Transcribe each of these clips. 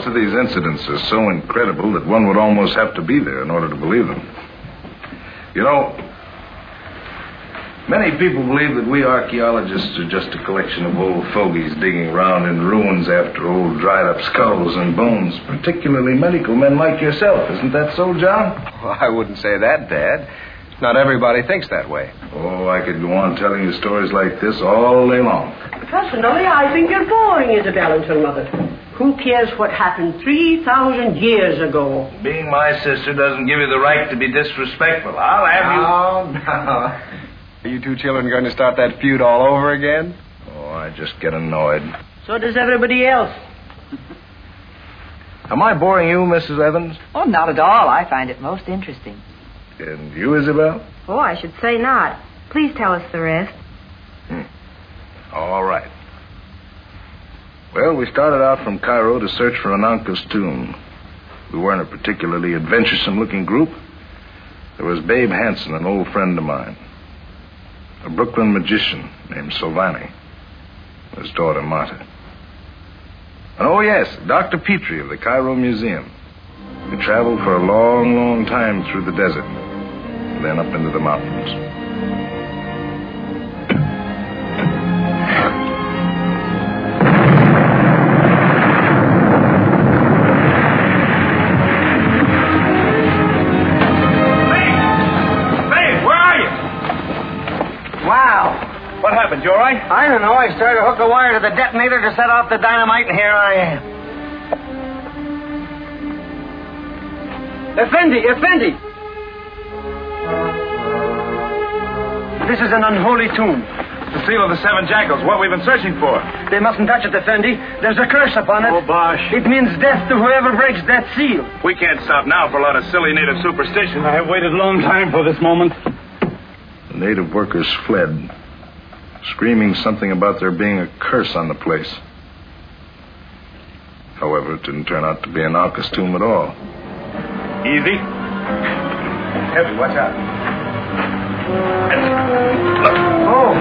of these incidents are so incredible that one would almost have to be there in order to believe them. You know, many people believe that we archaeologists are just a collection of old fogies digging around in ruins after old dried-up skulls and bones, particularly medical men like yourself. Isn't that so, John? Well, I wouldn't say that, Dad. Not everybody thinks that way. Oh, I could go on telling you stories like this all day long. Personally, I think you're boring, Isabel and her mother. Who cares what happened 3,000 years ago? Being my sister doesn't give you the right to be disrespectful. I'll have you... No. Are you two children going to start that feud all over again? Oh, I just get annoyed. So does everybody else. Am I boring you, Mrs. Evans? Oh, not at all. I find it most interesting. And you, Isabel? Oh, I should say not. Please tell us the rest. All right. Well, we started out from Cairo to search for Ananka's tomb. We weren't a particularly adventuresome-looking group. There was Babe Hanson, an old friend of mine. A Brooklyn magician named Silvani. His daughter, Marta. And oh, yes, Dr. Petrie of the Cairo Museum. We traveled for a long, long time through the desert, and then up into the mountains. What happened? You all right? I don't know. I started to hook a wire to the detonator to set off the dynamite, and here I am. Effendi! This is an unholy tomb. The seal of the 7 jackals, what we've been searching for. They mustn't touch it, Effendi. There's a curse upon it. Oh, bosh. It means death to whoever breaks that seal. We can't stop now for a lot of silly native superstition. I have waited a long time for this moment. The native workers fled, screaming something about there being a curse on the place. However, it didn't turn out to be Ananka's tomb at all. Easy. Heavy, watch out. Look. Oh.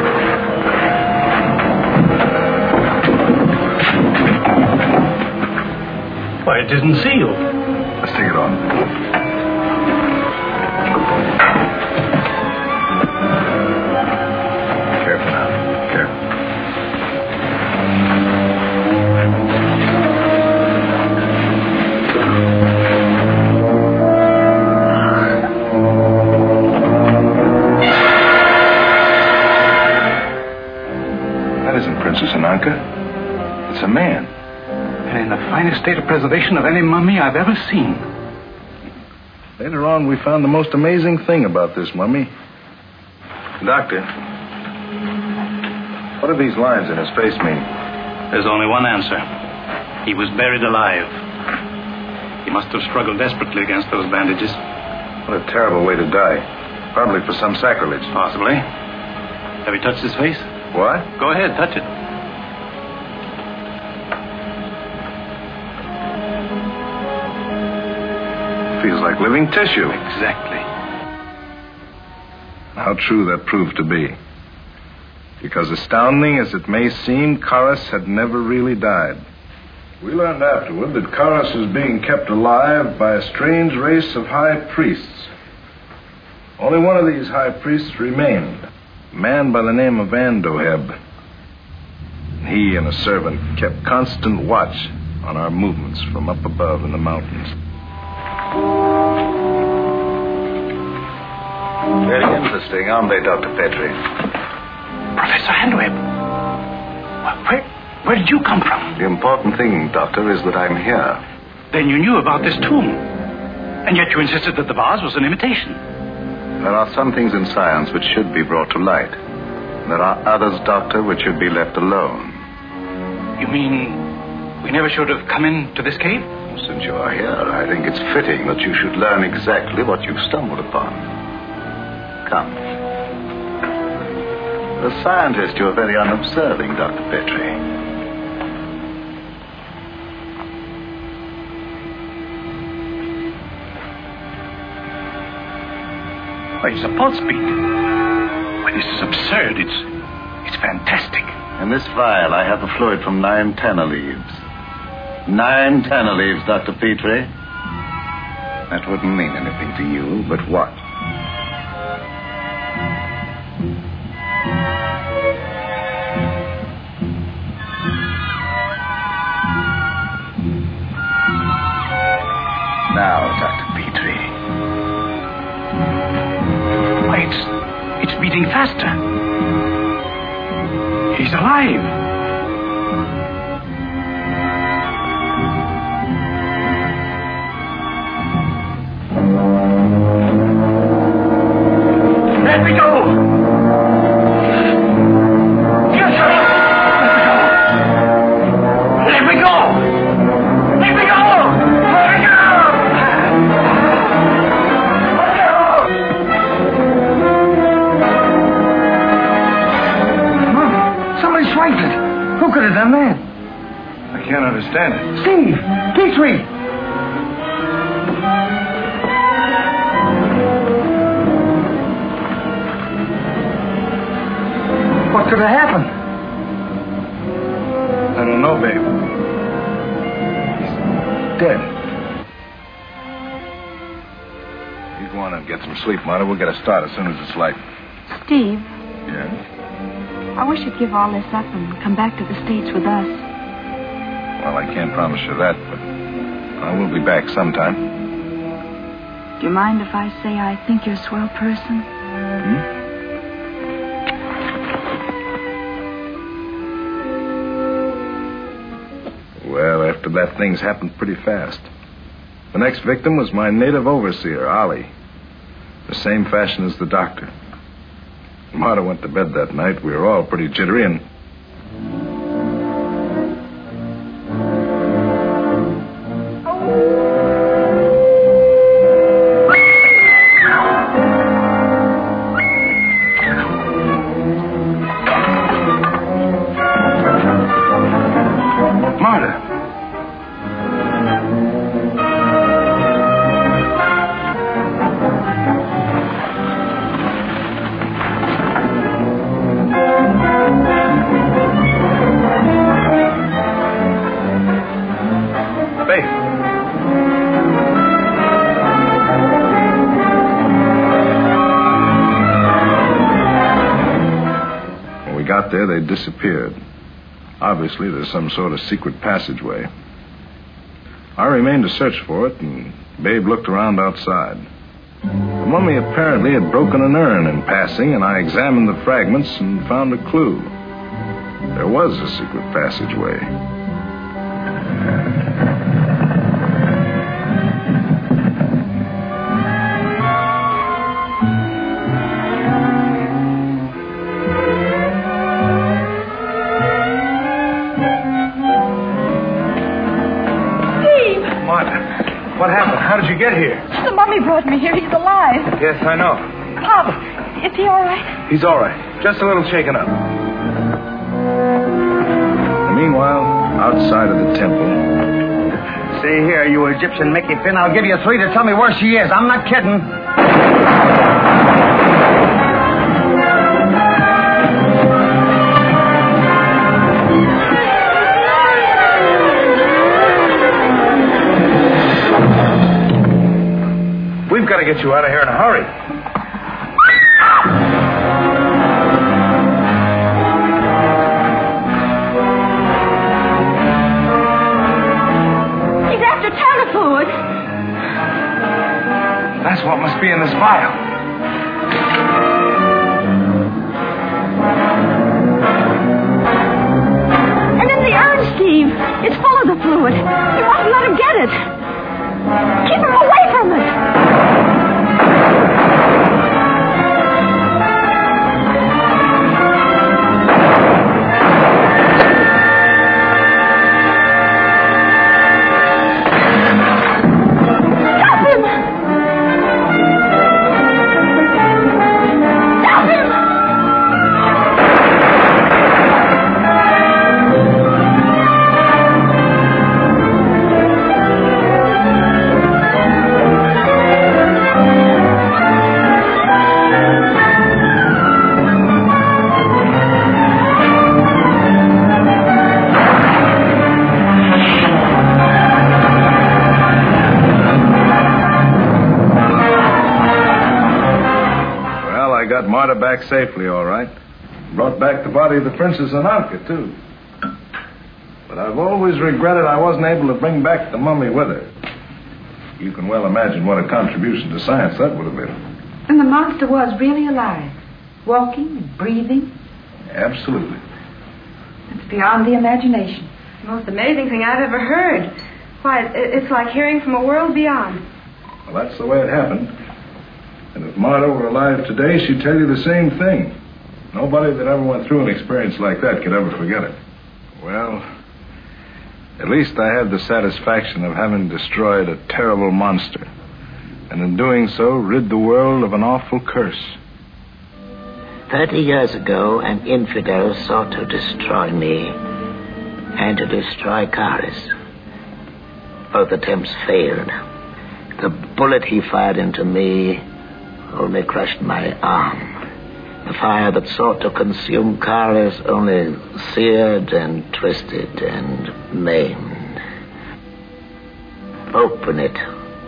Why, it isn't sealed. Let's take it off. Princess Ananka. It's a man. And in the finest state of preservation of any mummy I've ever seen. Later on, we found the most amazing thing about this mummy. Doctor, what do these lines in his face mean? There's only one answer. He was buried alive. He must have struggled desperately against those bandages. What a terrible way to die. Probably for some sacrilege. Possibly. Have you touched his face? What? Go ahead, touch it. Feels like living tissue. Exactly. How true that proved to be. Because astounding as it may seem, Karas had never really died. We learned afterward that Karas was being kept alive by a strange race of high priests. Only one of these high priests remained. A man by the name of Andoheb. He and a servant kept constant watch on our movements from up above in the mountains. Very interesting, aren't they, Dr. Petrie? Professor Andoheb. Where did you come from? The important thing, Doctor, is that I'm here. Then you knew about this tomb. And yet you insisted that the vase was an imitation. There are some things in science which should be brought to light. There are others, Doctor, which should be left alone. You mean we never should have come into this cave? Since you are here, I think it's fitting that you should learn exactly what you've stumbled upon. Come. As a scientist, you're very unobserving, Dr. Petrie. Why, it's a pulse beat. Why, this is absurd. It's fantastic. In this vial, I have the fluid from 9 tenor leaves. 9 tanner leaves, Dr. Petrie. That wouldn't mean anything to you, but what? Now, Dr. Petrie. Why, it's beating faster. He's alive. Let me go! Yes, sir! Let me go! Let me go! Let me go! Somebody swiped it. Who could have done that? I can't understand it. Steve! Petrie! What could have happened? I don't know, babe. He's dead. You go on and get some sleep, Marta. We'll get a start as soon as it's light. Steve, Yeah? I wish you'd give all this up and come back to the States with us. Well, I can't promise you that, but I will be back sometime. Do you mind if I say I think you're a swell person? Well, after that, things happened pretty fast. The next victim was my native overseer, Ollie. The same fashion as the doctor. Marta went to bed that night. We were all pretty jittery and... Marta! When we got there, they disappeared. Obviously, there's some sort of secret passageway. I remained to search for it, and Babe looked around outside. The mummy apparently had broken an urn in passing, and I examined the fragments and found a clue. There was a secret passageway. What happened? How did you get here? The mummy brought me here. He's alive. Yes, I know. Pop, is he all right? He's all right. Just a little shaken up. And meanwhile, outside of the temple... See here, you Egyptian Mickey Finn. I'll give you 3 to tell me where she is. I'm not kidding. We've got to get you out of here in a hurry. He's after Tanner fluid. That's what must be in this vial. And in the urn, Steve. It's full of the fluid. You mustn't let him get it. Keep him away from it. got her back safely, all right. Brought back the body of the Princess Ananka, too. But I've always regretted I wasn't able to bring back the mummy with her. You can well imagine what a contribution to science that would have been. And the monster was really alive, walking and breathing? Absolutely. It's beyond the imagination. The most amazing thing I've ever heard. Why, it's like hearing from a world beyond. Well, that's the way it happened. And if Marta were alive today, she'd tell you the same thing. Nobody that ever went through an experience like that could ever forget it. Well, at least I had the satisfaction of having destroyed a terrible monster. And in doing so, rid the world of an awful curse. 30 years ago, an infidel sought to destroy me and to destroy Charis. Both attempts failed. The bullet he fired into me only crushed my arm. The fire that sought to consume Charis only seared and twisted and maimed. Open it.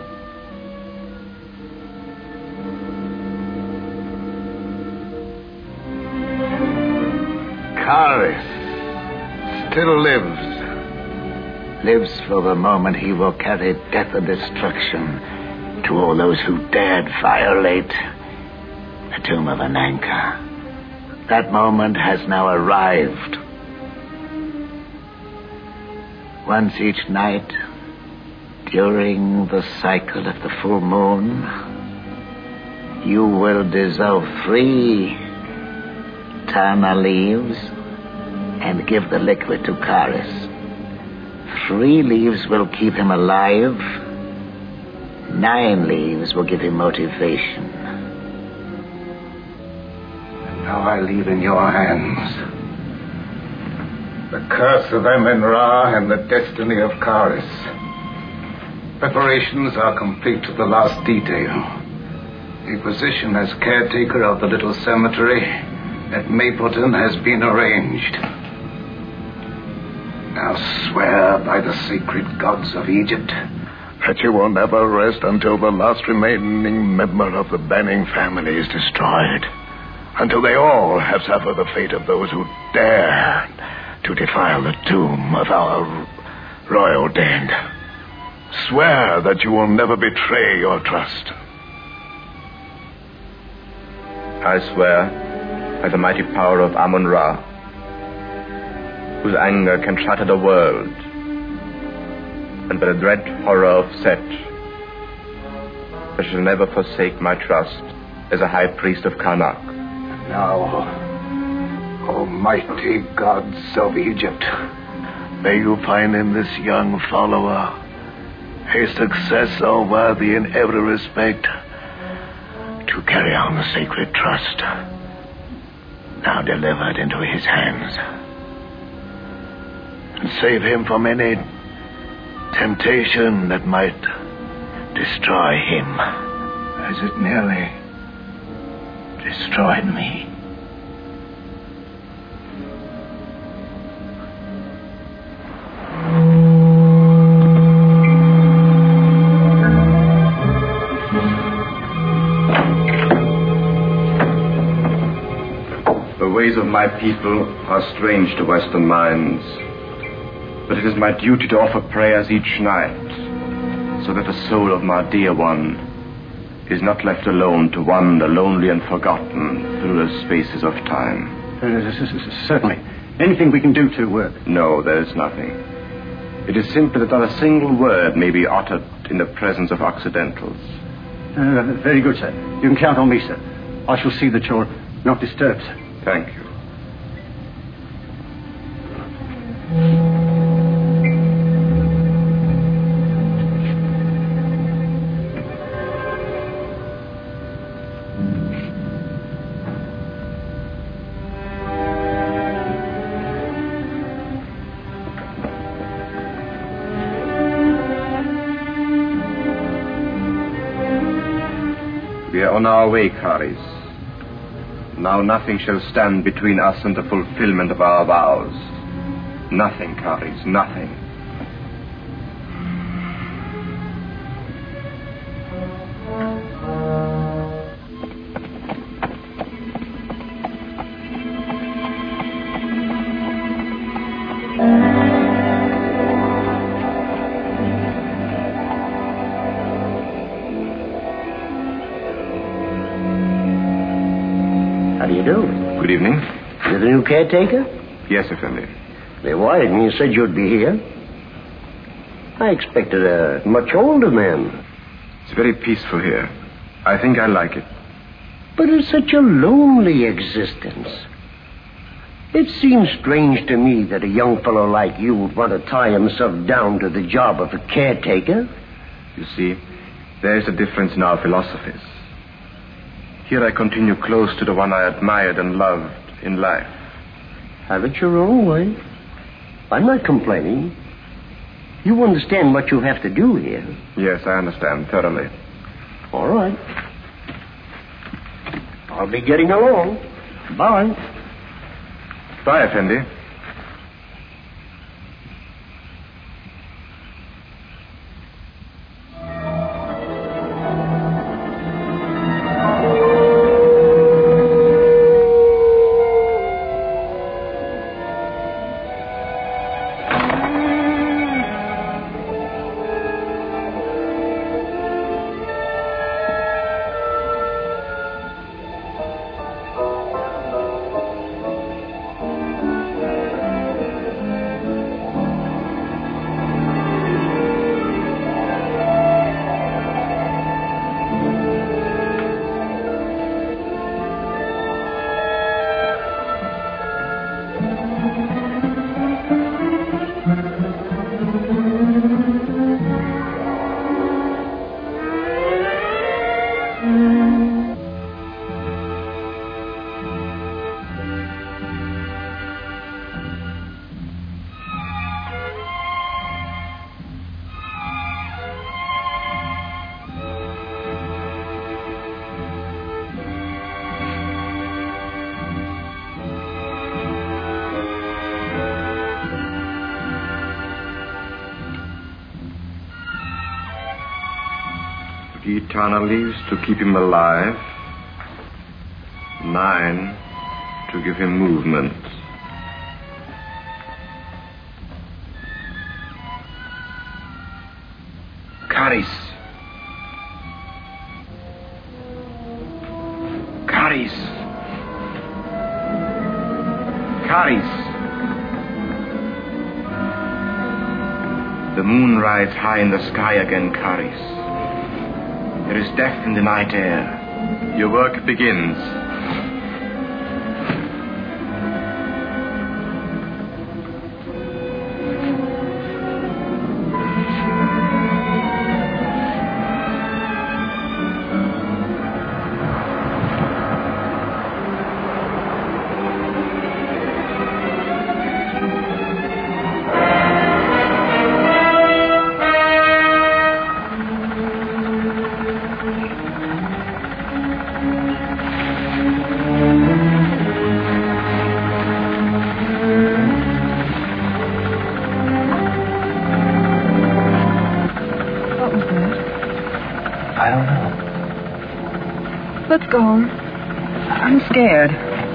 Charis still lives. Lives for the moment he will carry death and destruction to all those who dared violate the tomb of Ananka. That moment has now arrived. Once each night, during the cycle of the full moon, you will dissolve 3 Tana leaves and give the liquid to Charis. 3 leaves will keep him alive. 9 leaves will give him motivation. And now I leave in your hands the curse of Amun-Ra and the destiny of Charis. Preparations are complete to the last detail. The position as caretaker of the little cemetery at Mapleton has been arranged. Now swear by the sacred gods of Egypt that you will never rest until the last remaining member of the Banning family is destroyed. Until they all have suffered the fate of those who dare to defile the tomb of our royal dead. Swear that you will never betray your trust. I swear by the mighty power of Amun-Ra, whose anger can shatter the world, and by the dread horror of Set, I shall never forsake my trust as a high priest of Karnak. Now, almighty gods of Egypt, may you find in this young follower a successor worthy in every respect to carry on the sacred trust now delivered into his hands, and save him from any temptation that might destroy him as it nearly destroyed me. The ways of my people are strange to Western minds, but it is my duty to offer prayers each night, so that the soul of my dear one is not left alone to wander lonely and forgotten through the spaces of time. Certainly. Anything we can do to... No, there is nothing. It is simply that not a single word may be uttered in the presence of Occidentals. Very good, sir. You can count on me, sir. I shall see that you're not disturbed, sir. Thank you. We are on our way, Charis. Now nothing shall stand between us and the fulfillment of our vows. Nothing, Charis, nothing. Good evening. You're the new caretaker? Yes, Effendi. They wired me and said you'd be here. I expected a much older man. It's very peaceful here. I think I like it. But it's such a lonely existence. It seems strange to me that a young fellow like you would want to tie himself down to the job of a caretaker. You see, there's a difference in our philosophies. Here I continue close to the one I admired and loved in life. Have it your own way. I'm not complaining. You understand what you have to do here. Yes, I understand thoroughly. All right. I'll be getting along. Bye. Bye, Effendi. Eternal leaves to keep him alive. 9 to give him movement. Caris. Caris. Caris. The moon rides high in the sky again, Caris. There is death in the night air. Your work begins. Let's go home. I'm scared.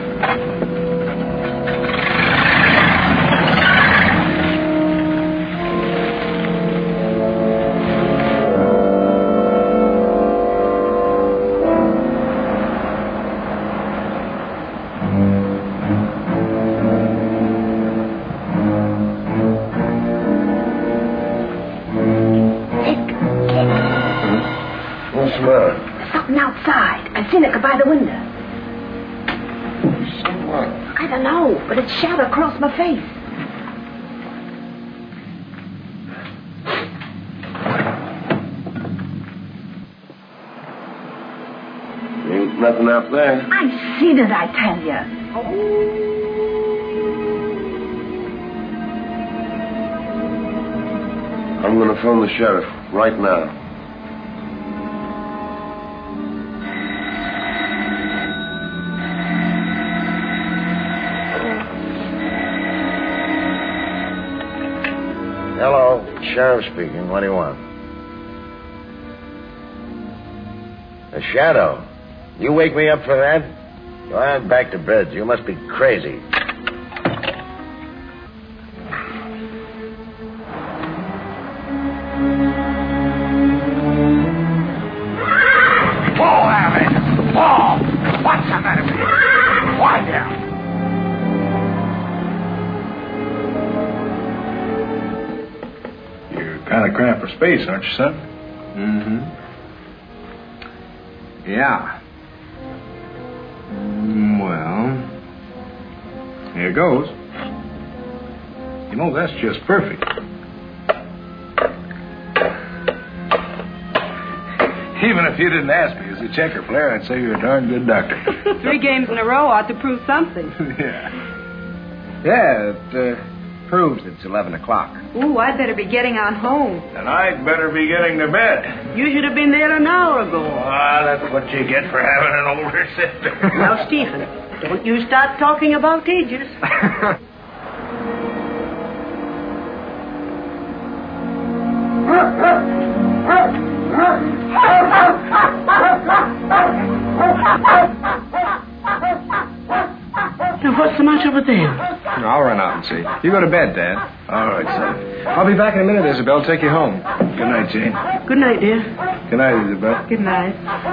What's the matter? Something outside. I seen it go by the window. So what? I don't know, but it shot across my face. Ain't nothing out there. I seen it, I tell you. I'm going to phone the sheriff right now. Hello, sheriff speaking. What do you want? A shadow? You wake me up for that? Go on back to bed. You must be crazy. Paul, Allen! Paul! What's the matter with you? Quiet down. cramped for space, aren't you, son? Mm-hmm. Yeah. Well, here goes. You know, that's just perfect. Even if you didn't ask me as a checker player, I'd say you're a darn good doctor. 3 games in a row ought to prove something. Yeah, it proves it's 11 o'clock. Ooh, I'd better be getting on home. And I'd better be getting to bed. You should have been there an hour ago. Ah, that's what you get for having an older sister. Now, Stephen, don't you start talking about ages. Now, what's the matter with them? I'll run out and see. You go to bed, Dad. All right, son. I'll be back in a minute, Isabel. Take you home. Good night, Jane. Good night, dear. Good night, Isabel. Good night.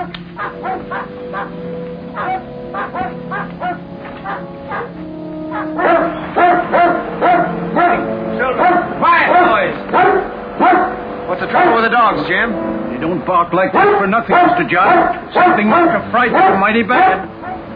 Quiet, boys. What's the trouble with the dogs, Jim? They don't bark like that for nothing, Mr. John. Something must have frightened them mighty bad.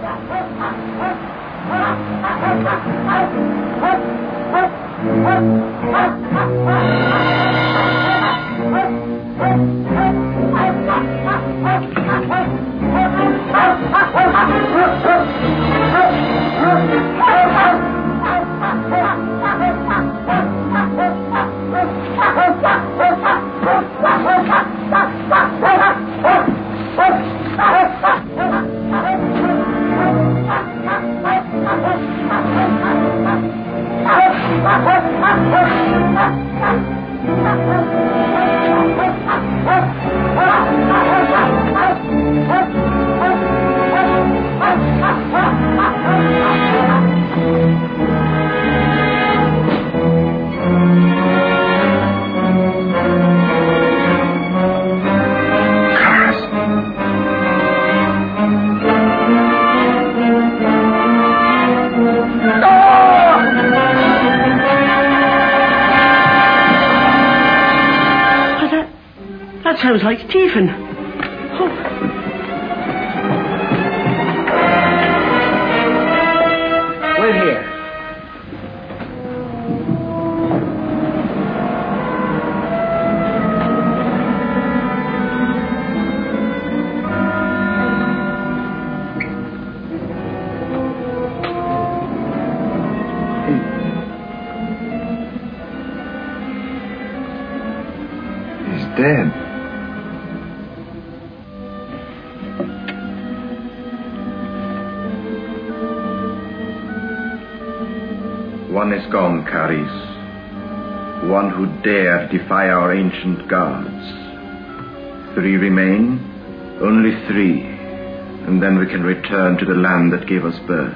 That sounds like Stephen. Oh. Wait here. He's dead. One is gone, Caris. One who dared defy our ancient gods. 3 remain, only 3, and then we can return to the land that gave us birth.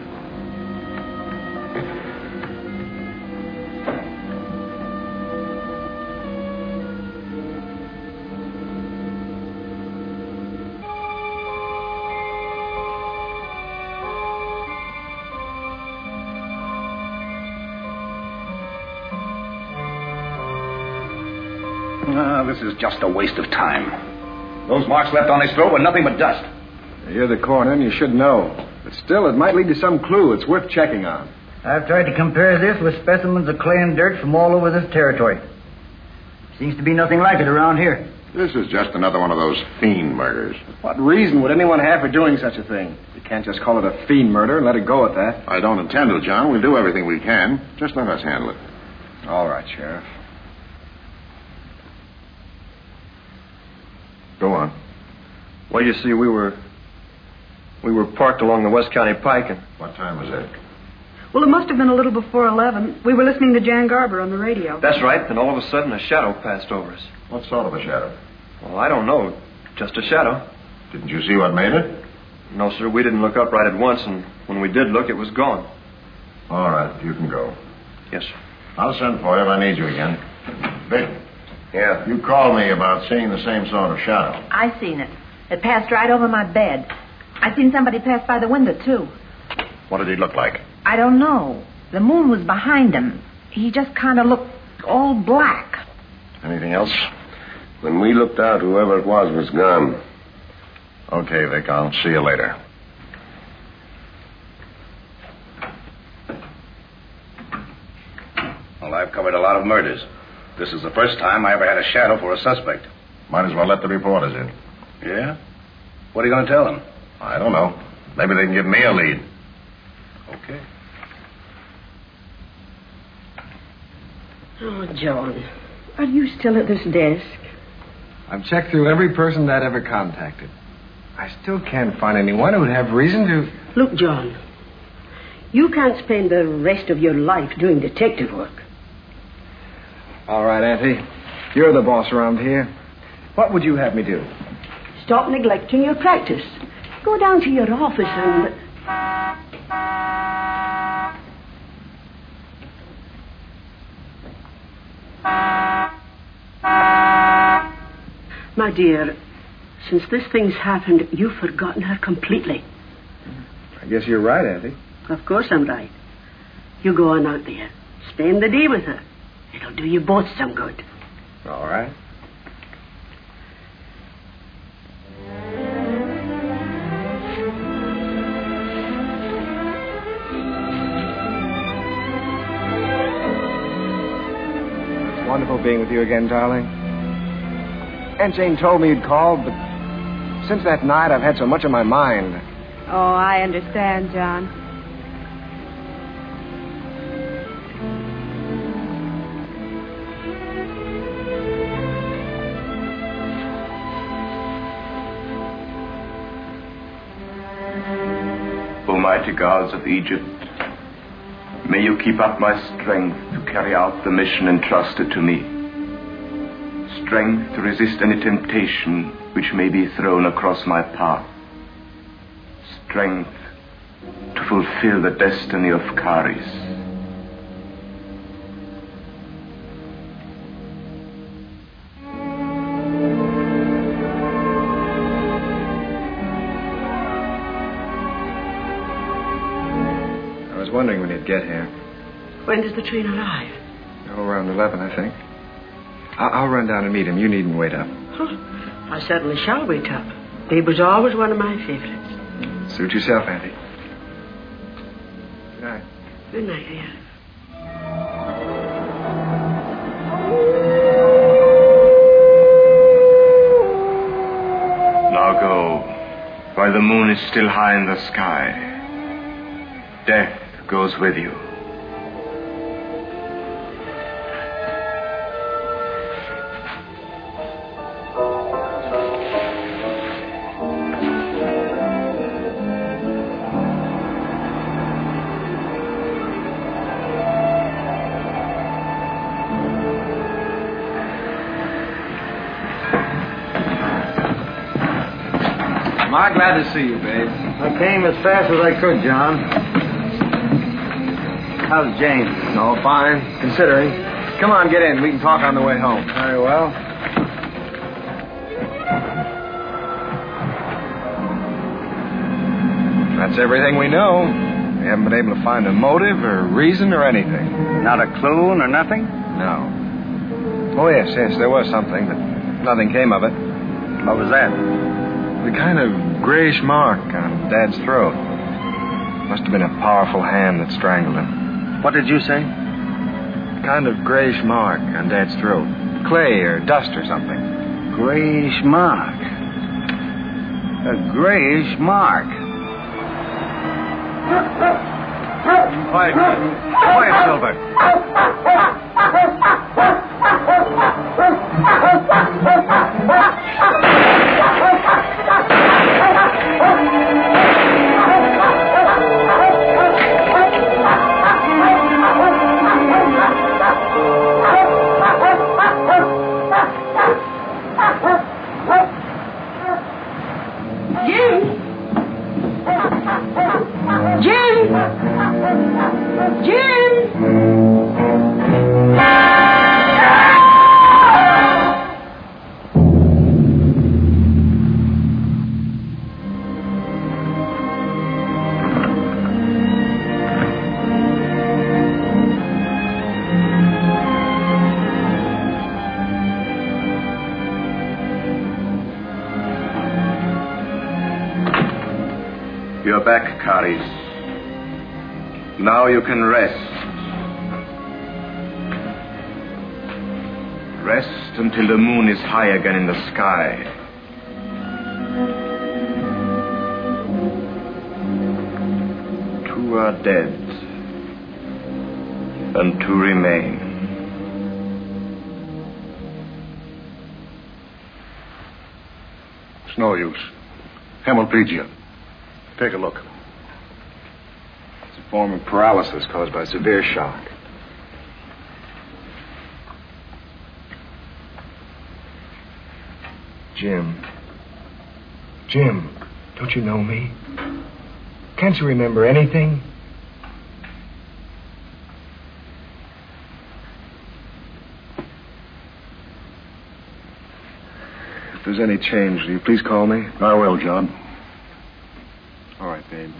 This is just a waste of time. Those marks left on his throat were nothing but dust. You're the coroner, and you should know. But still, it might lead to some clue. It's worth checking on. I've tried to compare this with specimens of clay and dirt from all over this territory. Seems to be nothing like it around here. This is just another one of those fiend murders. What reason would anyone have for doing such a thing? You can't just call it a fiend murder and let it go at that. I don't intend to, John. We'll do everything we can. Just let us handle it. All right, Sheriff. Go on. Well, you see, we were parked along the West County Pike, and... What time was it? Well, it must have been a little before 11. We were listening to Jan Garber on the radio. That's right, and all of a sudden a shadow passed over us. What sort of a shadow? Well, I don't know. Just a shadow. Didn't you see what made it? No, sir, we didn't look up right at once, and when we did look, it was gone. All right, you can go. Yes, sir. I'll send for you if I need you again. Vic. Yeah? You called me about seeing the same sort of shadow. I seen it. It passed right over my bed. I seen somebody pass by the window, too. What did he look like? I don't know. The moon was behind him. He just kind of looked all black. Anything else? When we looked out, whoever it was gone. Okay, Vic, I'll see you later. Well, I've covered a lot of murders. This is the first time I ever had a shadow for a suspect. Might as well let the reporters in. Yeah? What are you going to tell them? I don't know. Maybe they can give me a lead. Okay. Oh, John, are you still at this desk? I've checked through every person I'd ever contacted. I still can't find anyone who'd have reason to... Look, John, you can't spend the rest of your life doing detective work. All right, Auntie. You're the boss around here. What would you have me do? Stop neglecting your practice. Go down to your office and... My dear, since this thing's happened, you've forgotten her completely. I guess you're right, Auntie. Of course I'm right. You go on out there. Spend the day with her. It'll do you both some good. All right. It's wonderful being with you again, darling. Aunt Jane told me you'd called, but since that night I've had so much on my mind. Oh, I understand, John. Almighty gods of Egypt, may you keep up my strength to carry out the mission entrusted to me. Strength to resist any temptation which may be thrown across my path. Strength to fulfill the destiny of Caris. I was wondering when you'd get here. When does the train arrive? Oh, around 11, I think. I'll run down and meet him. You needn't wait up. Huh. I certainly shall wait up. Babe was always one of my favorites. Suit yourself, Auntie. Good night. Good night, dear. Now go, while the moon is still high in the sky. Death goes with you. I'm glad to see you, babe. I came as fast as I could, John. How's Jane? No, fine, considering. Come on, get in. We can talk on the way home. Very well. That's everything we know. We haven't been able to find a motive or reason or anything. Not a clue nor nothing? No. Oh, yes, there was something, but nothing came of it. What was that? The kind of grayish mark on Dad's throat. Must have been a powerful hand that strangled him. What did you say? Kind of grayish mark on Dad's throat. Clay or dust or something. Grayish mark. A grayish mark. Quiet, quiet, Silver. Jim! You're back, Caris. Now you can rest. Rest until the moon is high again in the sky. Two are dead, and two remain. It's no use. Hemiplegia. Take a look. It's a form of paralysis caused by severe shock. Jim, don't you know me? Can't you remember anything? If there's any change, will you please call me? I will, John. All right, babe.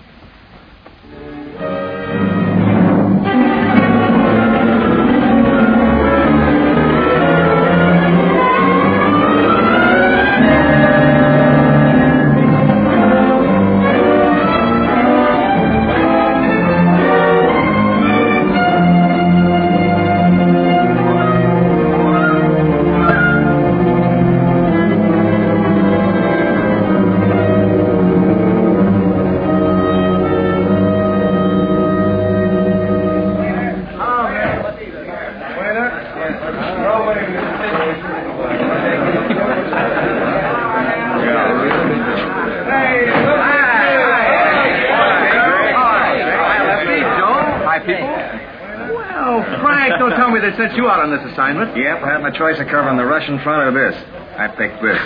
Sent you out on this assignment. Yep, I had my choice of covering the Russian front or this. I picked this.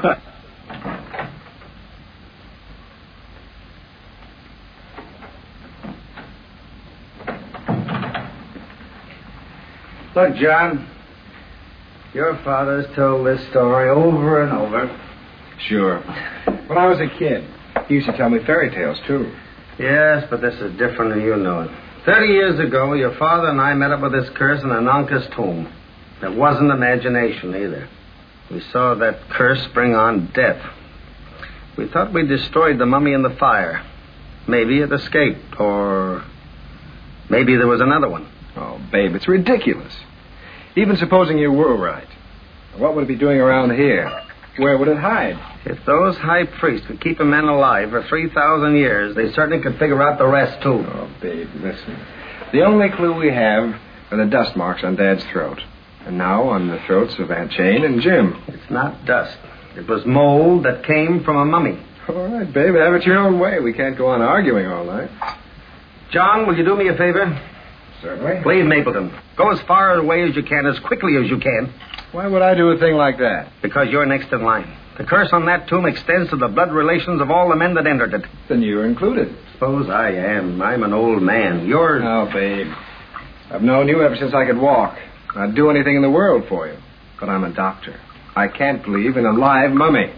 Look, John, your father's told this story over and over. Sure. When I was a kid, he used to tell me fairy tales, too. Yes, but this is different than you know it. 30 years ago, your father and I met up with this curse in Ananka's tomb. It wasn't imagination either. We saw that curse bring on death. We thought we destroyed the mummy in the fire. Maybe it escaped, or maybe there was another one. Oh, babe, it's ridiculous. Even supposing you were right, what would it be doing around here? Where would it hide? If those high priests could keep a man alive for 3,000 years, they certainly could figure out the rest, too. Oh, babe, listen. The only clue we have are the dust marks on Dad's throat. And now on the throats of Aunt Jane and Jim. It's not dust. It was mold that came from a mummy. All right, babe, have it your own way. We can't go on arguing all night. John, will you do me a favor? Certainly. Leave Mapleton. Go as far away as you can, as quickly as you can. Why would I do a thing like that? Because you're next in line. The curse on that tomb extends to the blood relations of all the men that entered it. Then you're included. Suppose I am. I'm an old man. You're... Oh, babe. I've known you ever since I could walk. I'd do anything in the world for you. But I'm a doctor. I can't believe in a live mummy.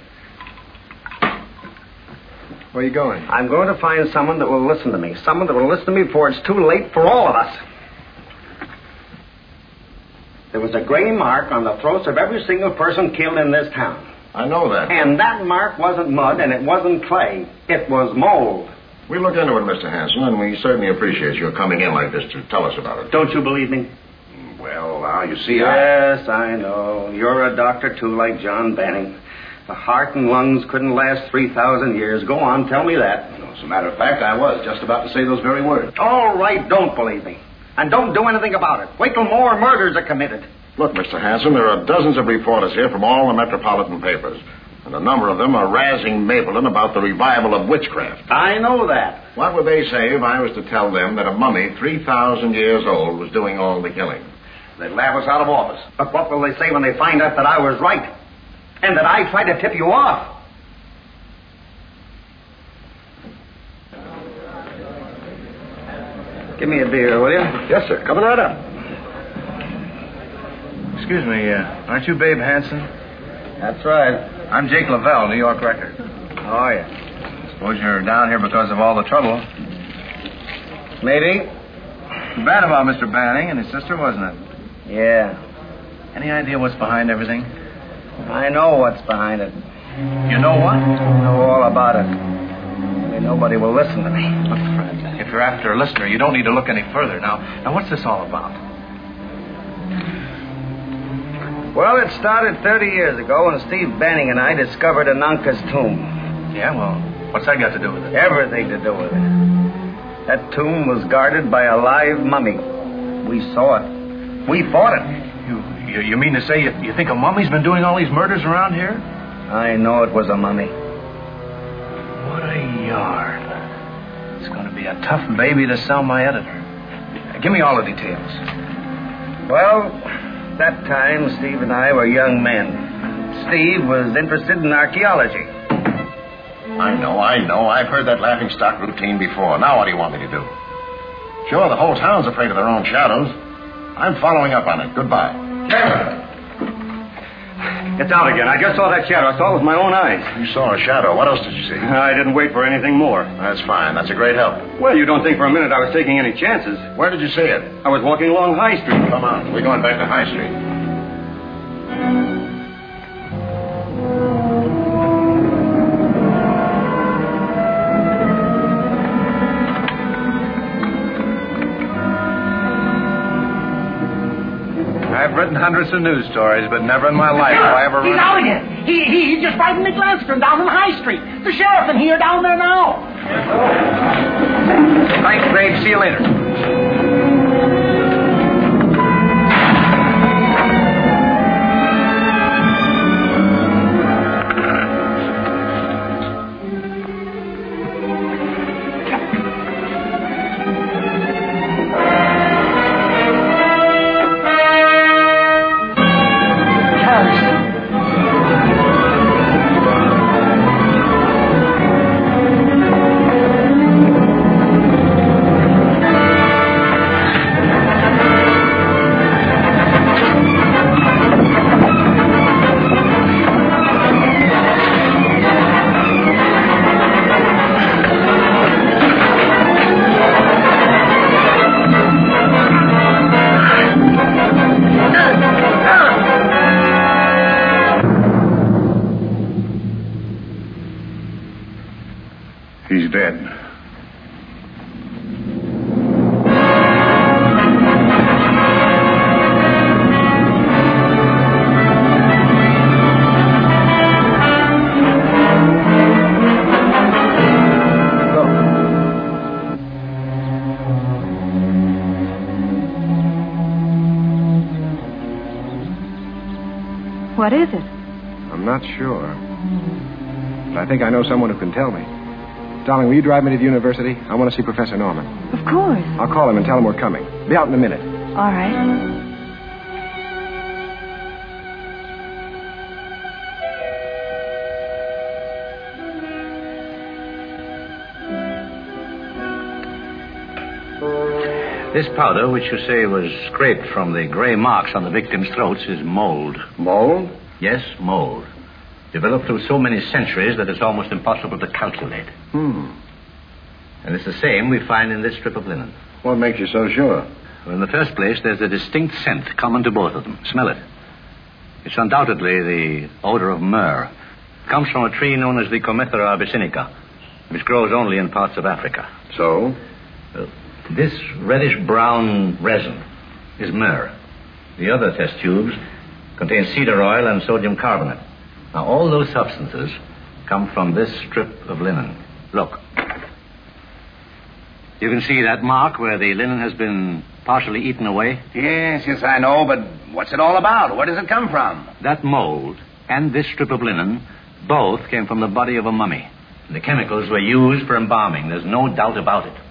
Where are you going? I'm going to find someone that will listen to me. Someone that will listen to me before it's too late for all of us. There was a gray mark on the throats of every single person killed in this town. I know that. And that mark wasn't mud and it wasn't clay. It was mold. We looked into it, Mr. Hanson, and we certainly appreciate your coming in like this to tell us about it. Don't you believe me? Well, now, you see, Yes, I know. You're a doctor, too, like John Banning. The heart and lungs couldn't last 3,000 years. Go on, tell me that. As a matter of fact, I was just about to say those very words. All right, don't believe me. And don't do anything about it. Wait till more murders are committed. Look, Mr. Hanson, there are dozens of reporters here from all the metropolitan papers. And a number of them are razzing Mapleton about the revival of witchcraft. I know that. What would they say if I was to tell them that a mummy 3,000 years old was doing all the killing? They'd laugh us out of office. But what will they say when they find out that I was right? And that I tried to tip you off? Give me a beer, will you? Yes, sir. Coming right up. Excuse me, aren't you Babe Hanson? That's right. I'm Jake Lavelle, New York Record. How are you? Suppose you're down here because of all the trouble. Maybe. Bad about Mr. Banning and his sister, wasn't it? Yeah. Any idea what's behind everything? I know what's behind it. You know what? I know all about it. I know Nobody will listen to me. Look, Fred, if you're after a listener, you don't need to look any further. Now, what's this all about? Well, it started 30 years ago when Steve Banning and I discovered Ananka's tomb. Yeah, well, what's that got to do with it? Everything to do with it. That tomb was guarded by a live mummy. We saw it. We fought it. You mean to say you think a mummy's been doing all these murders around here? I know it was a mummy. What a yarn. It's going to be a tough baby to sell my editor. Give me all the details. Well, that time Steve and I were young men. Steve was interested in archaeology. I know. I've heard that laughingstock routine before. Now what do you want me to do? Sure, the whole town's afraid of their own shadows. I'm following up on it. Goodbye. It's out again. I just saw that shadow. I saw it with my own eyes. You saw a shadow. What else did you see? I didn't wait for anything more. That's fine. That's a great help. Well, you don't think for a minute I was taking any chances. Where did you see it? I was walking along High Street. Come on. We're going back to High Street. I've written hundreds of news stories, but never in my life have I ever run... He's out again. He just riding the Gladstone down on High Street. The sheriff and he are down there now. Thanks, babe. See you later. He's dead. What is it? I'm not sure. But I think I know someone who can tell me. Darling, will you drive me to the university? I want to see Professor Norman. Of course. I'll call him and tell him we're coming. Be out in a minute. All right. This powder, which you say was scraped from the gray marks on the victims' throats, is mold. Mold? Yes, mold. Developed through so many centuries that it's almost impossible to calculate. And it's the same we find in this strip of linen. What makes you so sure? Well, in the first place, there's a distinct scent common to both of them. Smell it. It's undoubtedly the odor of myrrh. It comes from a tree known as the Comethera abyssinica, which grows only in parts of Africa. So? This reddish-brown resin is myrrh. The other test tubes contain cedar oil and sodium carbonate. Now, all those substances come from this strip of linen. Look. You can see that mark where the linen has been partially eaten away? Yes, I know, but what's it all about? Where does it come from? That mold and this strip of linen both came from the body of a mummy. The chemicals were used for embalming. There's no doubt about it.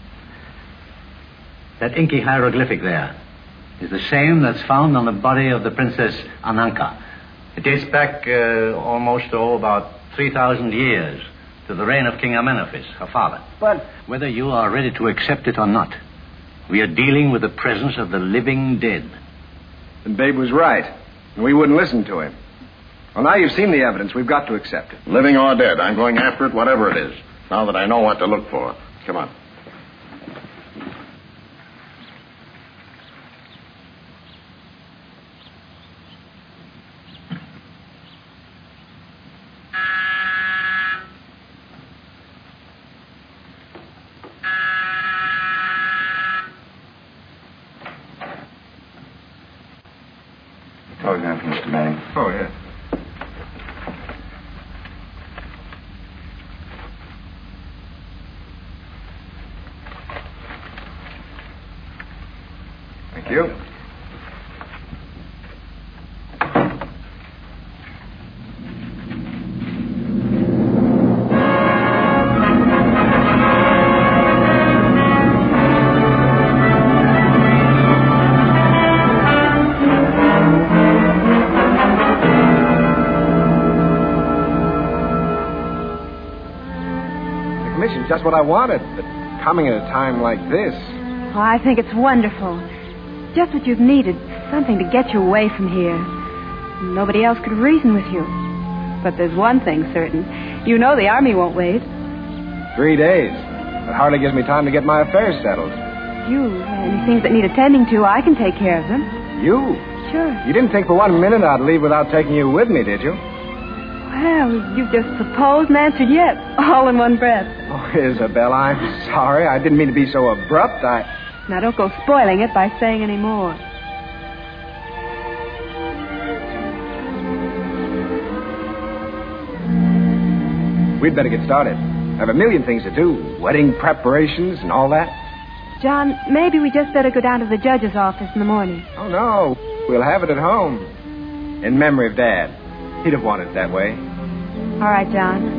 That inky hieroglyphic there is the same that's found on the body of the Princess Ananka. It dates back about 3,000 years to the reign of King Amenophis, her father. But whether you are ready to accept it or not, we are dealing with the presence of the living dead. And Babe was right. And we wouldn't listen to him. Well, now you've seen the evidence. We've got to accept it. Living or dead, I'm going after it, whatever it is. Now that I know what to look for. Come on. Telegram from Mr. Manning. Oh, yeah. Thank you. Just what I wanted, but coming at a time like this. Oh, I think it's wonderful. Just what you've needed, something to get you away from here. Nobody else could reason with you. But there's one thing certain. You know the Army won't wait. 3 days. That hardly gives me time to get my affairs settled. Any things that need attending to, I can take care of them. You? Sure. You didn't think for 1 minute I'd leave without taking you with me, did you? Well, you've just proposed and answered yet, all in one breath. Oh, Isabel, I'm sorry. I didn't mean to be so abrupt. Now, don't go spoiling it by saying any more. We'd better get started. I have a million things to do. Wedding preparations and all that. John, maybe we just better go down to the judge's office in the morning. Oh, no. We'll have it at home. In memory of Dad. He'd have wanted it that way. All right, John.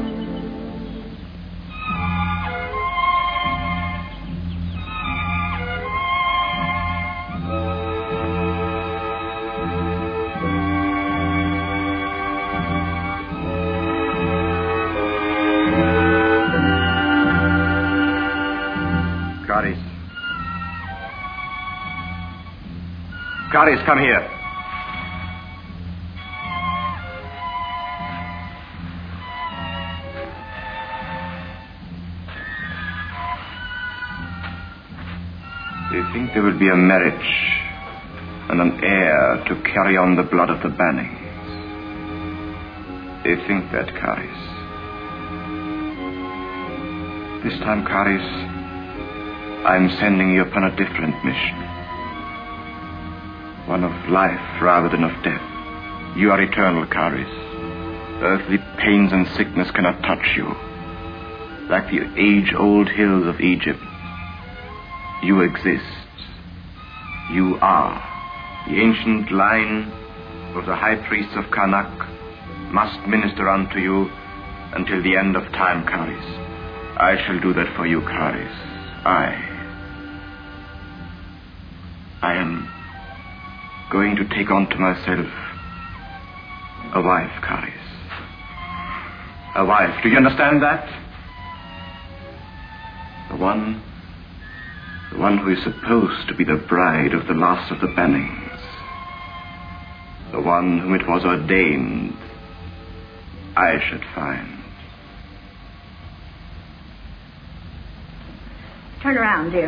Caris, come here. They think there will be a marriage and an heir to carry on the blood of the Bannings. They think that, Caris. This time, Caris, I'm sending you upon a different mission. One of life rather than of death. You are eternal, Caris. Earthly pains and sickness cannot touch you. Like the age-old hills of Egypt, you exist. You are. The ancient line of the high priests of Karnak must minister unto you until the end of time, Caris. I shall do that for you, Caris. I am going to take unto myself a wife, Caris. A wife. Do you understand that? The one who is supposed to be the bride of the last of the Bannings. The one whom it was ordained I should find. Turn around, dear.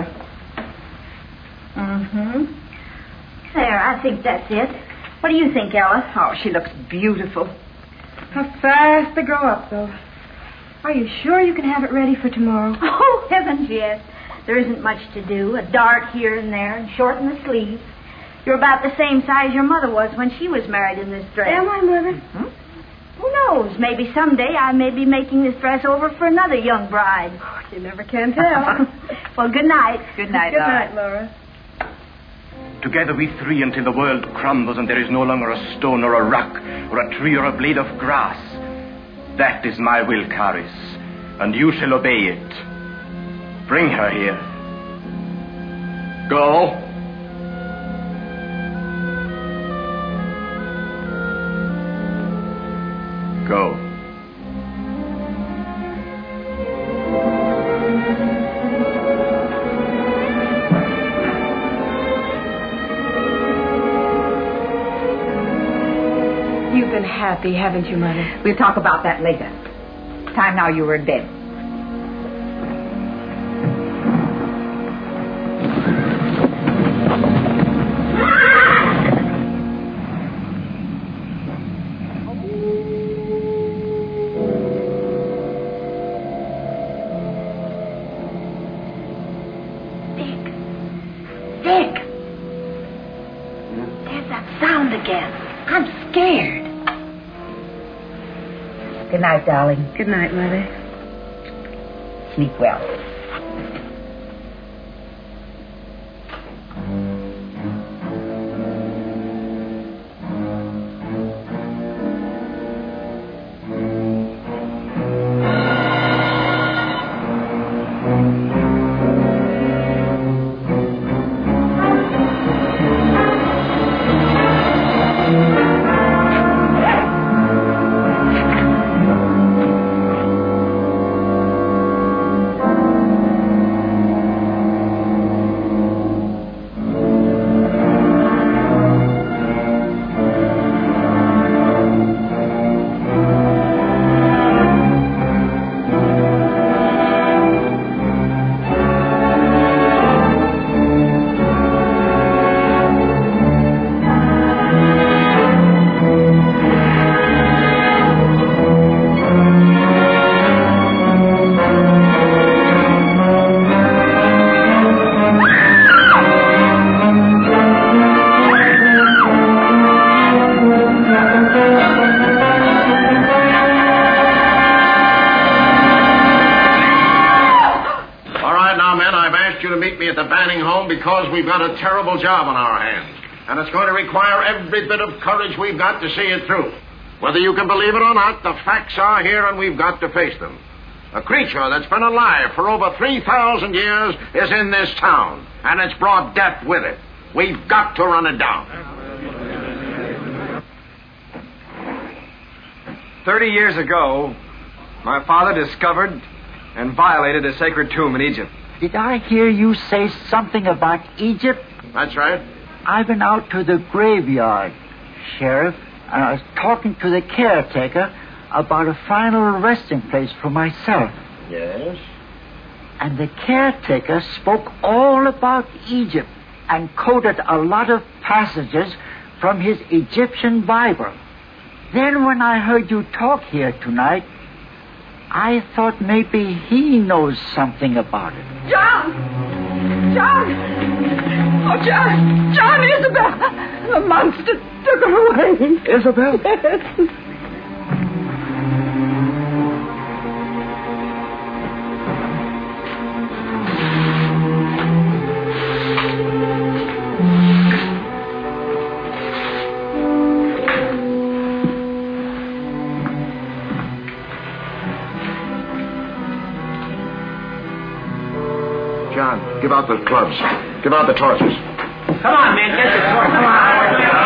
Mm-hmm. There, I think that's it. What do you think, Ella? Oh, she looks beautiful. How fast they grow up, though. Are you sure you can have it ready for tomorrow? Oh, heavens, yes. There isn't much to do. A dart here and there, and shorten the sleeves. You're about the same size your mother was when she was married in this dress. Am I, Mother? Mm-hmm. Who knows? Maybe someday I may be making this dress over for another young bride. Oh, you never can tell. Well, good night. Good night, Good Laura. night, Laura. Together we three until the world crumbles and there is no longer a stone or a rock or a tree or a blade of grass. That is my will, Caris, and you shall obey it. Bring her here. Go. Go. You've been happy, haven't you, Mother? We'll talk about that later. Time now you were in bed. Dick. is that sound again? I'm scared. Good night, darling. Good night, Mother. Sleep well. Because we've got a terrible job on our hands. And it's going to require every bit of courage we've got to see it through. Whether you can believe it or not, the facts are here and we've got to face them. A creature that's been alive for over 3,000 years is in this town. And it's brought death with it. We've got to run it down. 30 years ago, my father discovered and violated a sacred tomb in Egypt. Did I hear you say something about Egypt? That's right. I've been out to the graveyard, Sheriff, and I was talking to the caretaker about a final resting place for myself. Yes? And the caretaker spoke all about Egypt and quoted a lot of passages from his Egyptian Bible. Then when I heard you talk here tonight, I thought maybe he knows something about it. John! John! Oh, John! John, Isabel! The monster took her away. Isabel? Yes. John, give out the clubs. Give out the torches. Come on, man. Get your torch. Come on.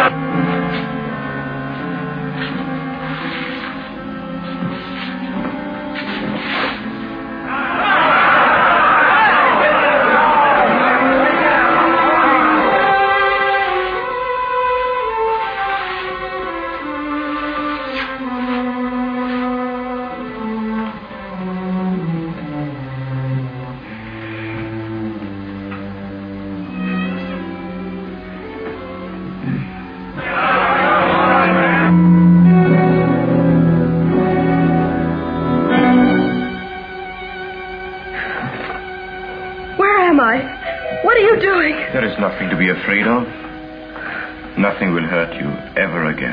There is nothing to be afraid of. Nothing will hurt you ever again.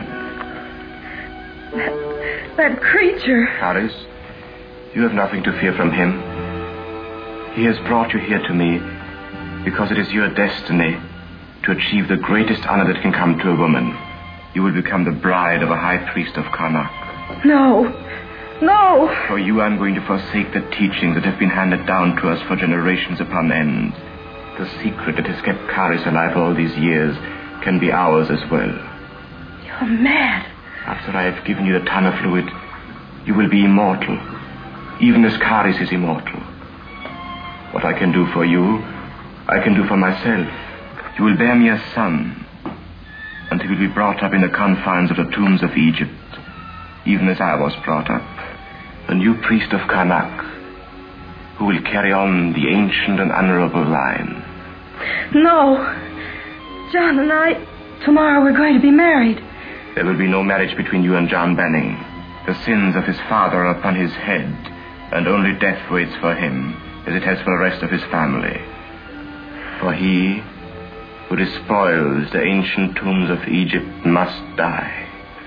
That creature. Harris, you have nothing to fear from him. He has brought you here to me because it is your destiny to achieve the greatest honor that can come to a woman. You will become the bride of a high priest of Karnak. No. No. For you, I'm going to forsake the teachings that have been handed down to us for generations upon end. The secret that has kept Karis alive all these years can be ours as well. You're mad. After I have given you the ton of fluid, you will be immortal, even as Karis is immortal. What I can do for you, I can do for myself. You will bear me a son, and he will be brought up in the confines of the tombs of Egypt, even as I was brought up, the new priest of Karnak, who will carry on the ancient and honorable line. No. John and I, tomorrow we're going to be married. There will be no marriage between you and John Banning. The sins of his father are upon his head, and only death waits for him, as it has for the rest of his family. For he who despoils the ancient tombs of Egypt must die.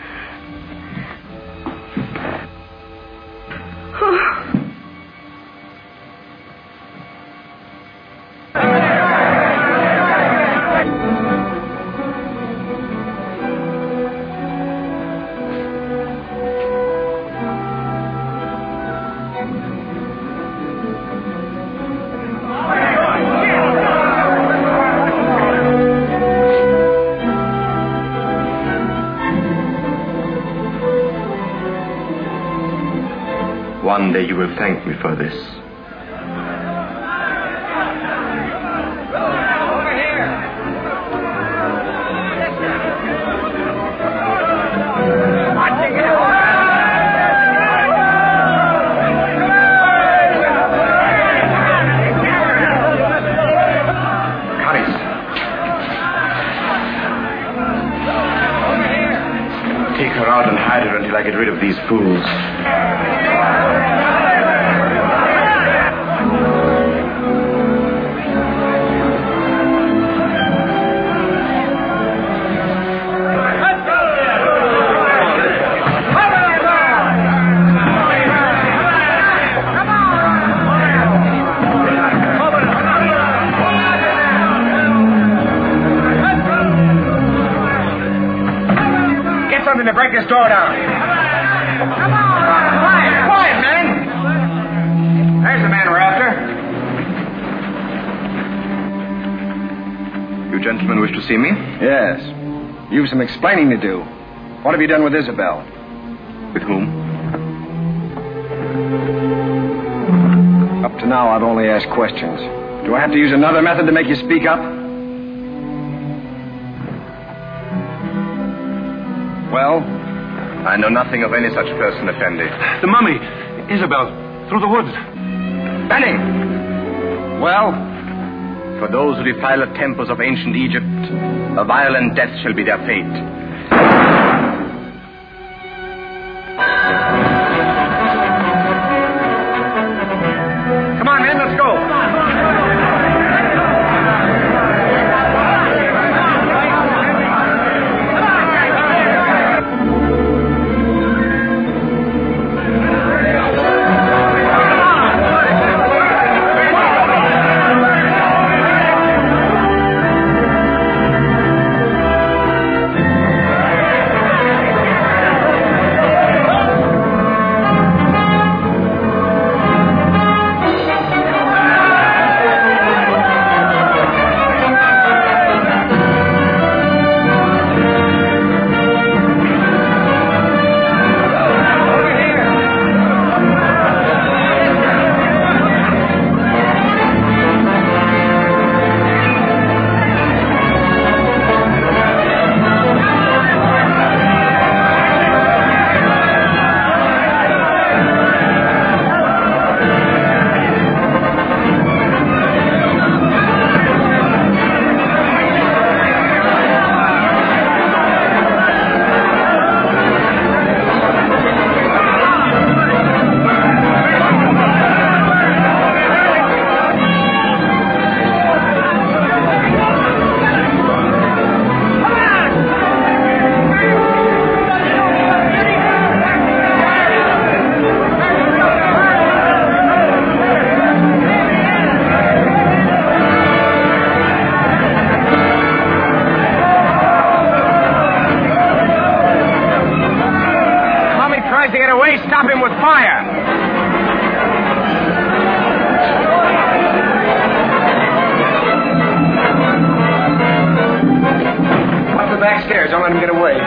One day you will thank me for this. Take her out and hide her until I get rid of these fools. To break this door down. Come on. Quiet, man. There's the man we're after. You gentlemen wish to see me? Yes. You've some explaining to do. What have you done with Isabel? With whom? Up to now, I've only asked questions. Do I have to use another method to make you speak up? Well? I know nothing of any such person, Effendi. The mummy. Isabel. Through the woods. Benning! Well? For those who defile the temples of ancient Egypt, a violent death shall be their fate. Come on, men, let's go. To get away, stop him with fire. Up the back stairs. Don't let him get away.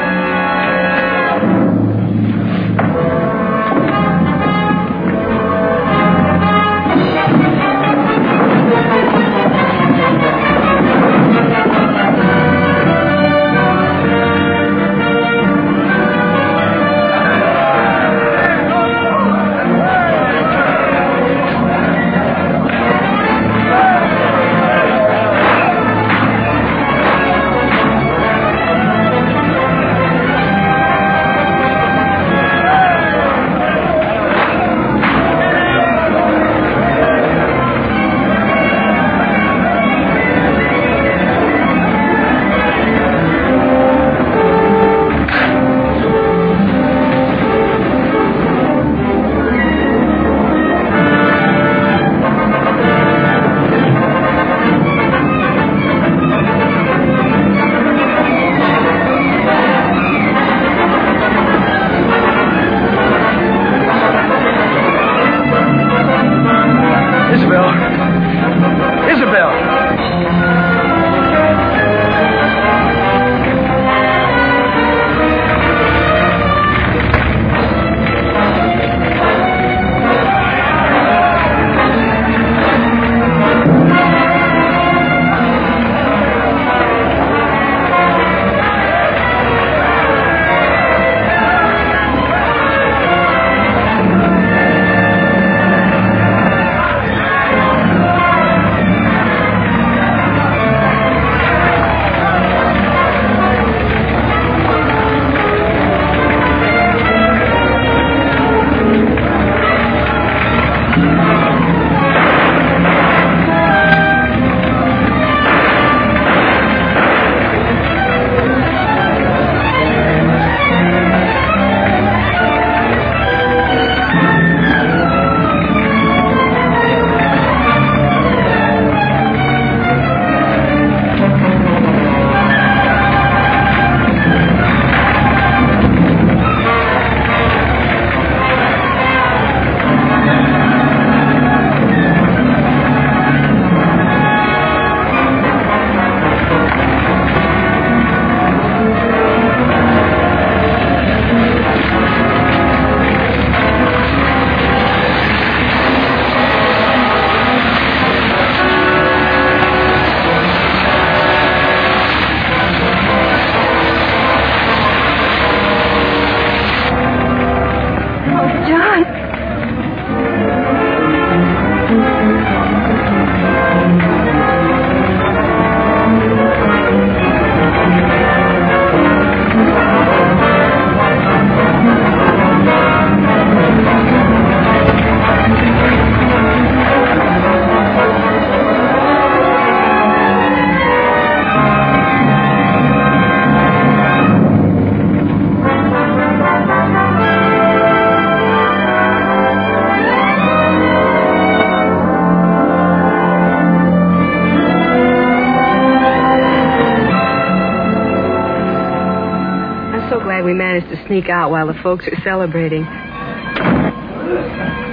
glad we managed to sneak out while the folks are celebrating.